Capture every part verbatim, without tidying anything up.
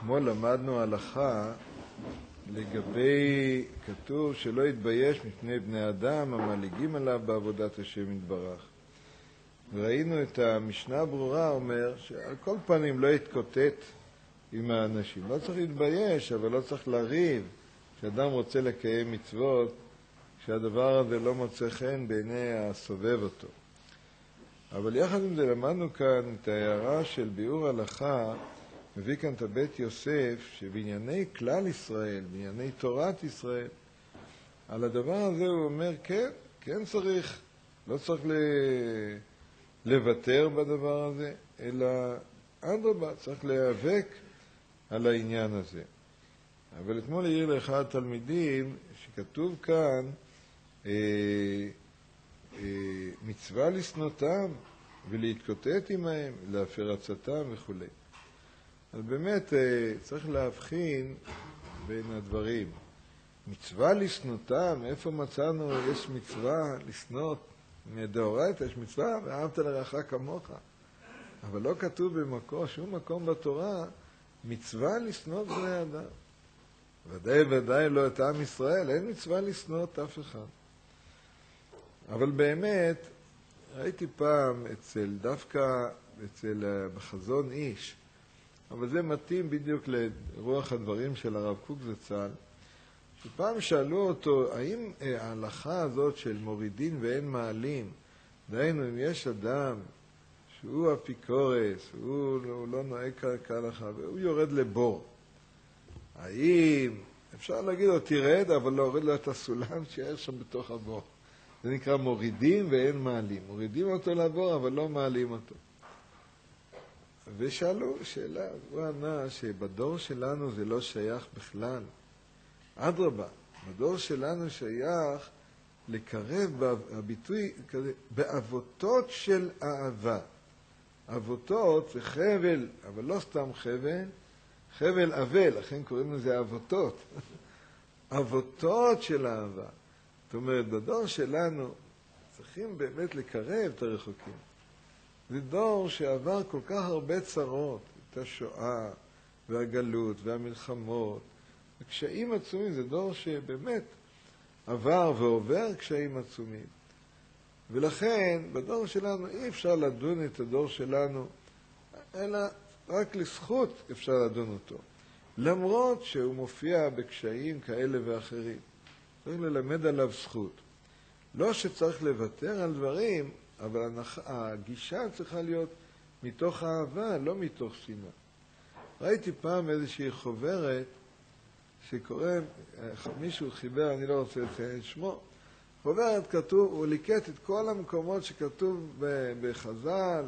אתמול למדנו הלכה לגבי, כתוב שלא יתבייש מפני בני אדם המלעיגים עליו בעבודת השם יתברך. וראינו את המשנה ברורה אומר שעל כל פנים לא יתקוטט עם האנשים. לא צריך להתבייש, אבל לא צריך לריב. כשאדם רוצה לקיים מצוות, שהדבר הזה לא מוצא חן בעיני הסובב אותו. אבל יחד עם זה למדנו כאן את ההערה של ביאור הלכה, מביא כאן את בית יוסף, שבענייני כלל ישראל, בענייני תורת ישראל, על הדבר הזה הוא אומר, כן, כן צריך, לא צריך לוותר בדבר הזה, אלא אדרבה, צריך להיאבק על העניין הזה. אבל אתמול העיר לאחד התלמידים שכתוב כאן, אה, אה, מצווה לשנותם ולהתקוטט עמהם, להפר עצתם וכו'. אז באמת צריך להבחין בין הדברים. מצווה לשנותם, איפה מצאנו יש מצווה לשנות? מדאורייתא יש מצווה, ואהבת לרעך כמוך. אבל לא כתוב במקום, שום מקום בתורה, מצווה לשנות בני אדם. ודאי ודאי לא את עם ישראל, אין מצווה לשנות אף אחד. אבל באמת, ראיתי פעם אצל, דווקא אצל בחזון איש, אבל זה מתאים בדיוק לרוח הדברים של הרב קוק זצ"ל, שפעם שאלו אותו, האם ההלכה הזאת של מורידין ואין מעלים, דהיינו אם יש אדם שהוא אפיקורס, הוא, הוא לא נוהג כהלכה, והוא יורד לבור, האם אפשר להגיד לו תרד, אבל לא הוריד לו את הסולם שיער שם בתוך הבור. זה נקרא מורידים ואין מעלים. מורידים אותו לבור, אבל לא מעלים אותו. ושאלו שאלה, הוא ענה שבדור שלנו זה לא שייך בכלל. אדרבה, בדור שלנו שייך לקרב בביטוי כזה, באבותות של אהבה. אבותות זה חבל, אבל לא סתם חבל, חבל אבל, לכן קוראים לזה אבותות. אבותות של אהבה. זאת אומרת, בדור שלנו צריכים באמת לקרב את הרחוקים. זה דור שעבר כל כך הרבה צרות, את השואה והגלות והמלחמות, הקשיים עצומים, זה דור שבאמת עבר ועובר קשיים עצומים. ולכן בדור שלנו אי אפשר לדון את הדור שלנו, אלא רק לזכות אפשר לדון אותו. למרות שהוא מופיע בקשיים כאלה ואחרים. צריך ללמד עליו זכות. לא שצריך לוותר על דברים, אבל הגישה צריכה להיות מתוך אהבה, לא מתוך שנאה. ראיתי פעם איזושהי חוברת שקורא, מישהו חיבר, אני לא רוצה לציין את שמו, חוברת כתוב, הוא ליקט את כל המקומות שכתוב בחז"ל,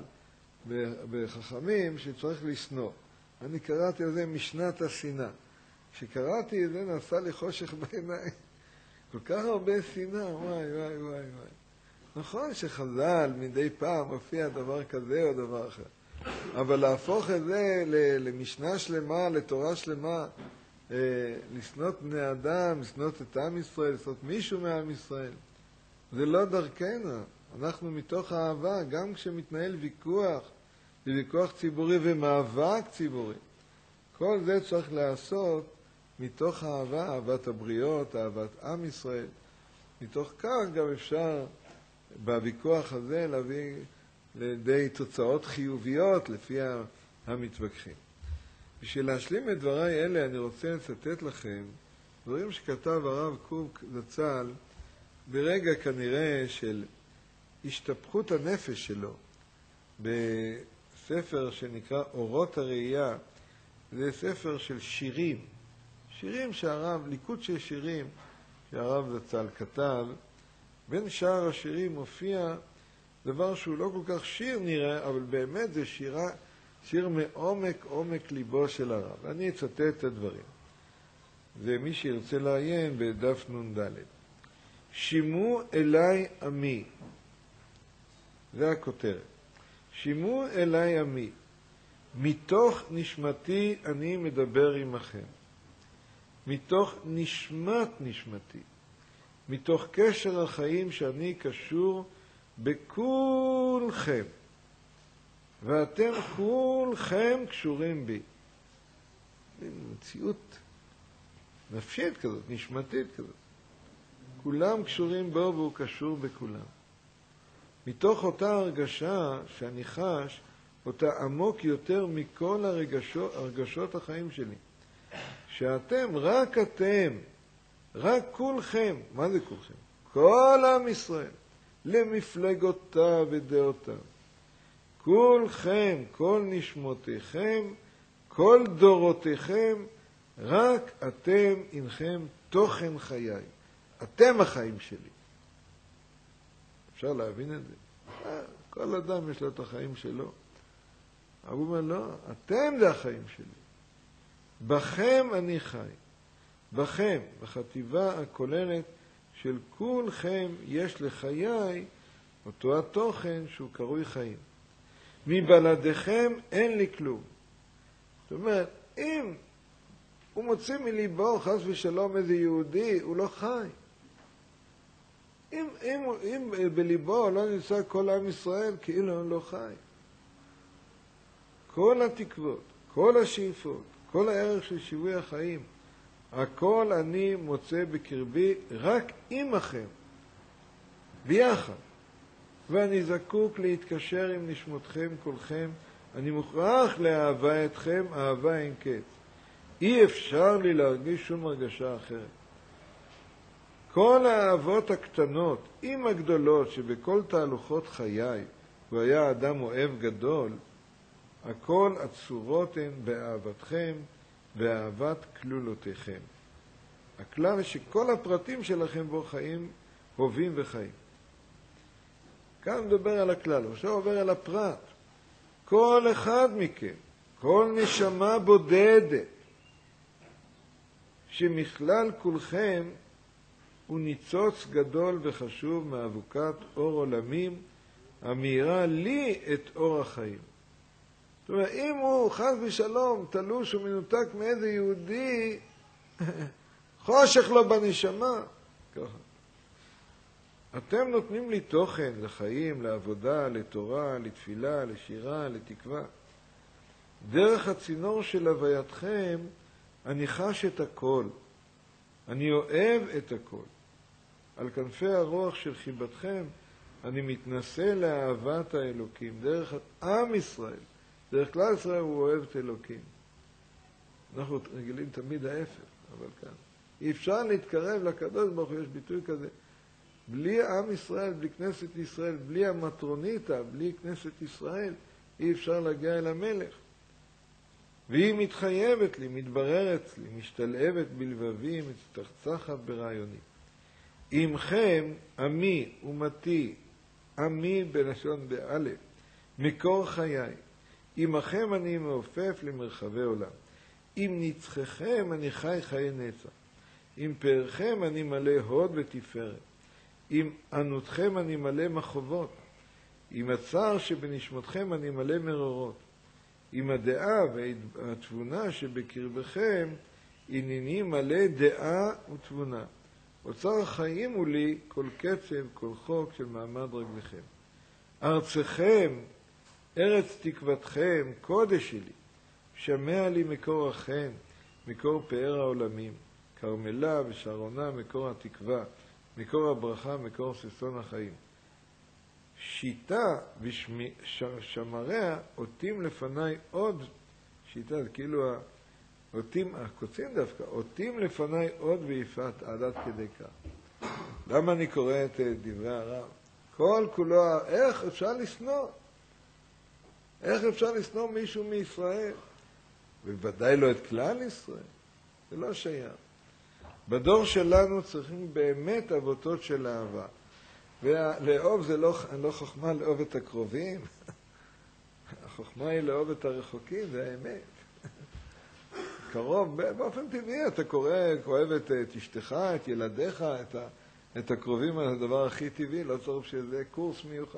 בחכמים, שצריך לשנוא. אני קראתי את זה משנת השנאה. כשקראתי את זה נעשה לי חושך בעיניים. כל כך הרבה שנאה, וואי וואי וואי וואי. נכון שחז"ל מדי פעם מופיע דבר כזה או דבר אחר. אבל להפוך את זה למשנה שלמה, לתורה שלמה, לשנות בני אדם, לשנות את עם ישראל, לשנות מישהו מעם ישראל, זה לא דרכנו. אנחנו מתוך אהבה, גם כשמתנהל ויכוח, ויכוח ציבורי ומאבק ציבורי, כל זה צריך לעשות מתוך אהבה, אהבת הבריות, אהבת עם ישראל. מתוך כך גם אפשר בוויכוח הזה להביא לידי תוצאות חיוביות לפי המתווכחים. בשביל להשלים את דבריי אלה אני רוצה לצטט לכם דברים שכתב הרב קוק זצ"ל ברגע כנראה של השתפכות הנפש שלו בספר שנקרא אורות הראייה. זה ספר של שירים, שירים שהרב, ליקוט של שירים שהרב זצ"ל כתב. בין שאר השירים מופיע דבר שהוא לא כל כך שיר נראה, אבל באמת זה שירה, שיר מעומק עומק ליבו של הרב. אני אצטט את הדברים. זה מי שירצה לעיין בדף נ"ד. שימו אליי עמי, זה הכותרת. שימו אליי עמי, מתוך נשמתי אני מדבר עמכם. מתוך נשמת נשמתי. מתוך קשר החיים שאני קשור בכולכם. ואתם כולכם קשורים בי. מציאות נפשית כזאת, נשמתית כזאת. כולם קשורים בו והוא קשור בכולם. מתוך אותה הרגשה שאני חש, אותה עמוק יותר מכל הרגשות, הרגשות החיים שלי. שאתם, רק אתם, רק כולכם, מה זה כולכם? כל עם ישראל, למפלגותיו ודעותיו. כולכם, כל נשמותיכם, כל דורותיכם, רק אתם אינכם תוכן חיי. אתם החיים שלי. אפשר להבין את זה? כל אדם יש לו את החיים שלו. הוא אומר, לא, אתם זה החיים שלי. בכם אני חי. בכם, בחטיבה הכוללת של כולכם יש לחיי אותו התוכן שהוא קרוי חיים. מבלעדיכם אין לי כלום. זאת אומרת, אם הוא מוציא מליבו חס ושלום איזה יהודי, הוא לא חי. אם, אם, אם בליבו לא נמצא כל עם ישראל, כאילו הוא לא חי. כל התקוות, כל השאיפות, כל הערך של שיווי החיים, הכל אני מוצא בקרבי רק עמכם, ביחד. ואני זקוק להתקשר עם נשמותכם כולכם, אני מוכרח לאהבה אתכם, אהבה אין קץ. אי אפשר לי להרגיש שום הרגשה אחרת. כל האהבות הקטנות, עם הגדולות, שבכל תהלוכות חיי, הוא היה אדם אוהב גדול, הכל הצורות הן באהבתכם, באהבת כלולותיכם. הכלל שכל הפרטים שלכם בו חיים, הובים וחיים. כאן מדבר על הכלל, עכשיו עובר על הפרט. כל אחד מכם, כל נשמה בודדת, שמכלל כולכם הוא ניצוץ גדול וחשוב מאבוקת אור עולמים, המאירה לי את אור החיים. זאת אומרת, אם הוא חס ושלום תלוש ומנותק מאיזה יהודי, חושך לו בנשמה. ככה. אתם נותנים לי תוכן לחיים, לעבודה, לתורה, לתפילה, לשירה, לתקווה. דרך הצינור של הווייתכם, אני חש את הכל. אני אוהב את הכל. על כנפי הרוח של חיבתכם, אני מתנסה לאהבת האלוקים. דרך עם ישראל, דרך כלל ישראל הוא אוהב את אלוקים. אנחנו רגילים תמיד ההפך, אבל כאן. אי אפשר להתקרב לקדוש ברוך הוא, יש ביטוי כזה. בלי עם ישראל, בלי כנסת ישראל, בלי המטרוניטה, בלי כנסת ישראל, אי אפשר להגיע אל המלך. והיא מתחייבת לי, מתבררת לי, משתלבת בלבבי, מצטחצחת ברעיוני. עמכם, עמי ומתי, עמי בלשון באלף, מקור חיי. עמכם אני מעופף למרחבי עולם. עם נצחכם אני חי חיי נצח. עם פארכם אני מלא הוד ותפארת. עם ענותכם אני מלא מחובות. עם הצער שבנשמתכם אני מלא מרורות. עם הדעה והתבונה שבקרבכם, הנני מלא דעה ותבונה. אוצר החיים הוא לי כל קצב, כל חוק של מעמד רגליכם. ארצכם, ארץ תקוותכם, קודש שלי, שמע לי מקור החן, מקור פאר העולמים, כרמלה ושרונה, מקור התקווה, מקור הברכה, מקור ששון החיים. שיטה ושמריה אותים לפניי עוד, שיטה זה כאילו אותים, הקוצים דווקא, אותים לפניי עוד ויפת עדת כדי כך. למה אני קורא את דברי הרב? כל כולו, איך אפשר לשנוא? איך אפשר לשנוא מישהו מישראל? ובוודאי לא את כלל ישראל. זה לא שייך. בדור שלנו צריכים באמת אבותות של אהבה. ולאהוב זה לא, לא חוכמה לאהוב את הקרובים. החוכמה היא לאהוב את הרחוקים, זה האמת. קרוב, באופן טבעי אתה קורא, אוהב את, את אשתך, את ילדיך, את, ה, את הקרובים, זה הדבר הכי טבעי, לא צריך שזה קורס מיוחד.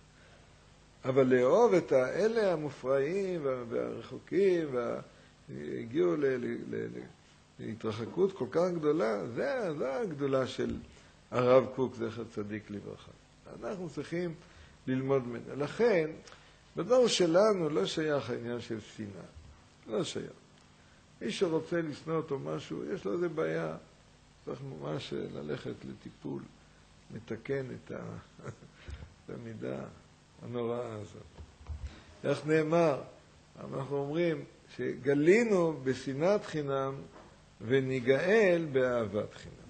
אבל לאהוב את האלה המופרעים והרחוקים, והגיעו ל, ל, ל, להתרחקות כל כך גדולה, זה, זה הגדולה של הרב קוק, זכר צדיק לברכה. אנחנו צריכים ללמוד ממנו. לכן, בדור שלנו לא שייך העניין של שנאה. לא שייך. מי שרוצה לשנוא אותו משהו, יש לו איזה בעיה. צריך ממש ללכת לטיפול, מתקן את המידה הנוראה הזאת. איך נאמר? אנחנו אומרים שגלינו בשנאת חינם וניגאל באהבת חינם.